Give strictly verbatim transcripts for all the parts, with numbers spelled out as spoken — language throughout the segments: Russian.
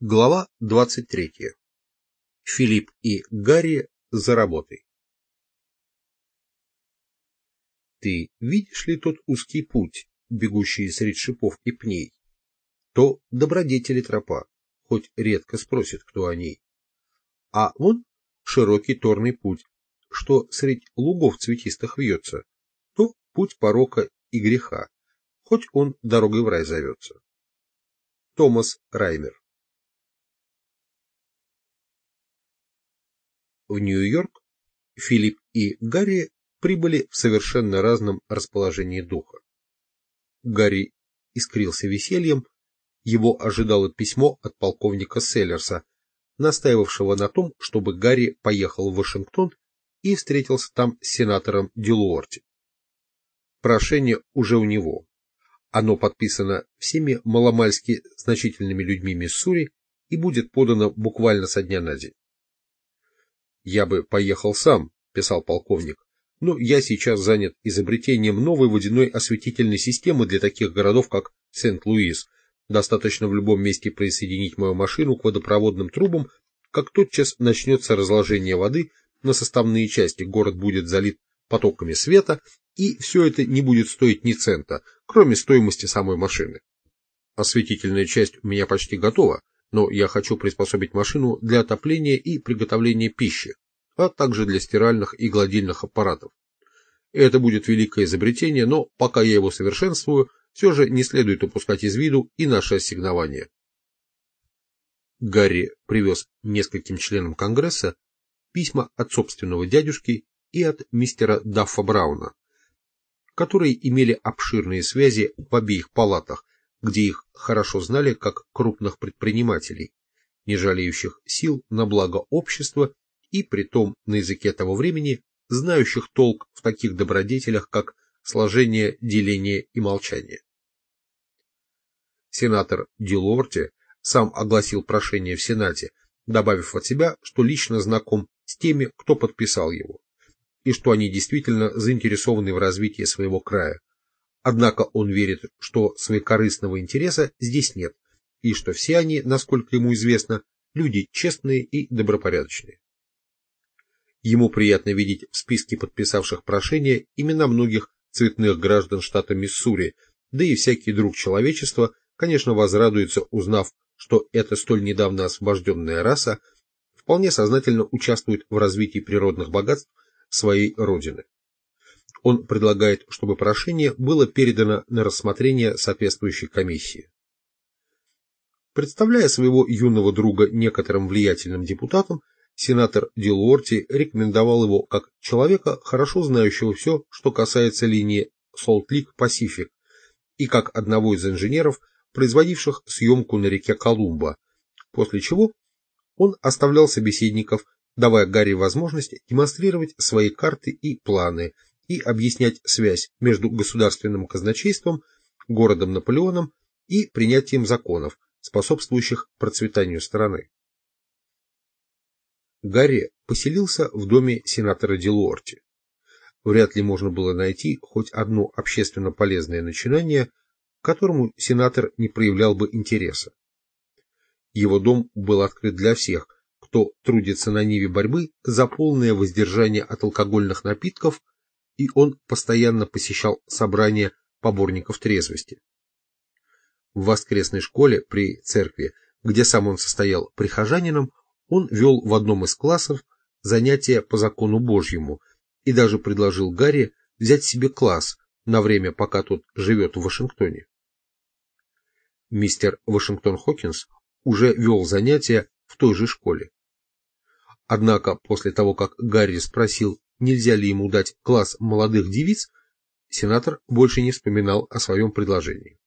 Глава двадцать третья. Филипп и Гарри за работой. Ты видишь ли тот узкий путь, бегущий средь шипов и пней? То добродетели тропа, хоть редко спросит, кто о ней. А вон широкий торный путь, что средь лугов цветистых вьется, то путь порока и греха, хоть он дорогой в рай зовется. Томас Раймер. В Нью-Йорк Филипп и Гарри прибыли в совершенно разном расположении духа. Гарри искрился весельем, его ожидало письмо от полковника Селлерса, настаивавшего на том, чтобы Гарри поехал в Вашингтон и встретился там с сенатором Дилуорти. Прошение уже у него. Оно подписано всеми маломальски значительными людьми Миссури и будет подано буквально со дня на день. «Я бы поехал сам», — писал полковник, — «но я сейчас занят изобретением новой водяной осветительной системы для таких городов, как Сент-Луис. Достаточно в любом месте присоединить мою машину к водопроводным трубам, как тотчас начнется разложение воды на составные части, город будет залит потоками света, и все это не будет стоить ни цента, кроме стоимости самой машины. Осветительная часть у меня почти готова, но я хочу приспособить машину для отопления и приготовления пищи, а также для стиральных и гладильных аппаратов. Это будет великое изобретение, но пока я его совершенствую, все же не следует упускать из виду и наше ассигнование». Гарри привез нескольким членам Конгресса письма от собственного дядюшки и от мистера Даффа Брауна, которые имели обширные связи в обеих палатах, где их хорошо знали как крупных предпринимателей, не жалеющих сил на благо общества и притом на языке того времени знающих толк в таких добродетелях, как сложение, деление и молчание. Сенатор Дилуорти сам огласил прошение в Сенате, добавив от себя, что лично знаком с теми, кто подписал его, и что они действительно заинтересованы в развитии своего края. Однако он верит, что своекорыстного интереса здесь нет, и что все они, насколько ему известно, люди честные и добропорядочные. Ему приятно видеть в списке подписавших прошение имена многих цветных граждан штата Миссури, да и всякий друг человечества, конечно, возрадуется, узнав, что эта столь недавно освобожденная раса вполне сознательно участвует в развитии природных богатств своей родины. Он предлагает, чтобы прошение было передано на рассмотрение соответствующей комиссии. Представляя своего юного друга некоторым влиятельным депутатам, сенатор Дилуорти рекомендовал его как человека, хорошо знающего все, что касается линии Солт-Лик-Пасифик, и как одного из инженеров, производивших съемку на реке Колумба, после чего он оставлял собеседников, давая Гарри возможность демонстрировать свои карты и планы и объяснять связь между государственным казначейством, городом Наполеоном и принятием законов, способствующих процветанию страны. Гарри поселился в доме сенатора Дилуорти. Вряд ли можно было найти хоть одно общественно полезное начинание, к которому сенатор не проявлял бы интереса. Его дом был открыт для всех, кто трудится на ниве борьбы за полное воздержание от алкогольных напитков, и он постоянно посещал собрания поборников трезвости. В воскресной школе при церкви, где сам он состоял прихожанином, он вел в одном из классов занятия по закону Божьему и даже предложил Гарри взять себе класс на время, пока тот живет в Вашингтоне. Мистер Вашингтон Хокинс уже вел занятия в той же школе. Однако после того, как Гарри спросил, нельзя ли ему дать класс молодых девиц, сенатор больше не вспоминал о своем предложении.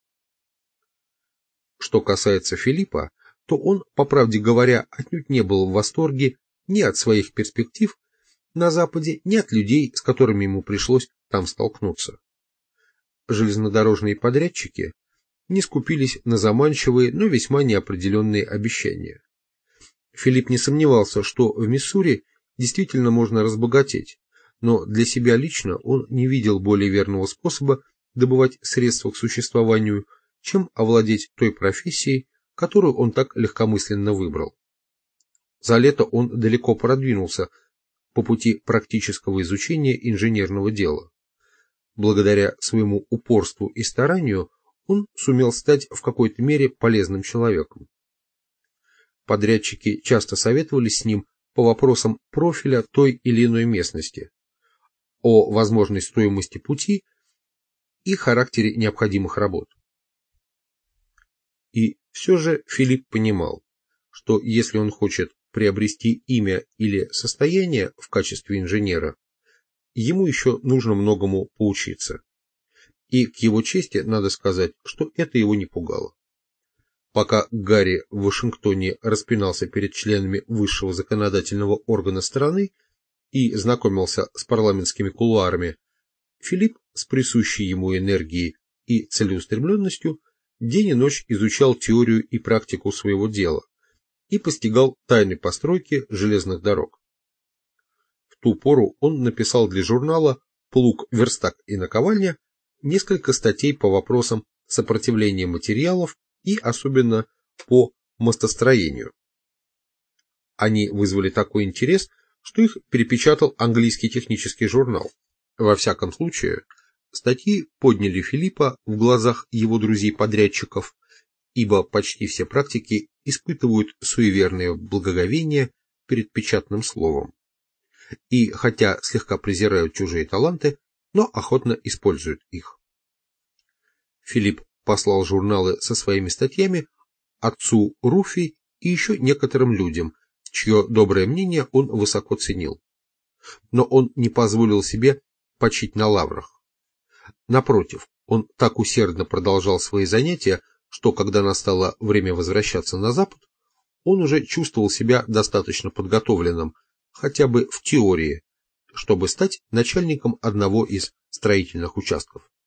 Что касается Филиппа, то он, по правде говоря, отнюдь не был в восторге ни от своих перспектив на Западе, ни от людей, с которыми ему пришлось там столкнуться. Железнодорожные подрядчики не скупились на заманчивые, но весьма неопределенные обещания. Филипп не сомневался, что в Миссури действительно можно разбогатеть, но для себя лично он не видел более верного способа добывать средства к существованию, чем овладеть той профессией, которую он так легкомысленно выбрал. За лето он далеко продвинулся по пути практического изучения инженерного дела. Благодаря своему упорству и старанию он сумел стать в какой-то мере полезным человеком. Подрядчики часто советовались с ним по вопросам профиля той или иной местности, о возможной стоимости пути и характере необходимых работ. И все же Филипп понимал, что если он хочет приобрести имя или состояние в качестве инженера, ему еще нужно многому поучиться. И к его чести надо сказать, что это его не пугало. Пока Гарри в Вашингтоне распинался перед членами высшего законодательного органа страны и знакомился с парламентскими кулуарами, Филипп с присущей ему энергией и целеустремленностью день и ночь изучал теорию и практику своего дела и постигал тайны постройки железных дорог. В ту пору он написал для журнала «Плуг, верстак и наковальня» несколько статей по вопросам сопротивления материалов и особенно по мостостроению. Они вызвали такой интерес, что их перепечатал английский технический журнал. Во всяком случае, статьи подняли Филиппа в глазах его друзей-подрядчиков, ибо почти все практики испытывают суеверное благоговение перед печатным словом. И хотя слегка презирают чужие таланты, но охотно используют их. Филипп послал журналы со своими статьями отцу Руфи и еще некоторым людям, чье доброе мнение он высоко ценил. Но он не позволил себе почить на лаврах. Напротив, он так усердно продолжал свои занятия, что когда настало время возвращаться на Запад, он уже чувствовал себя достаточно подготовленным, хотя бы в теории, чтобы стать начальником одного из строительных участков.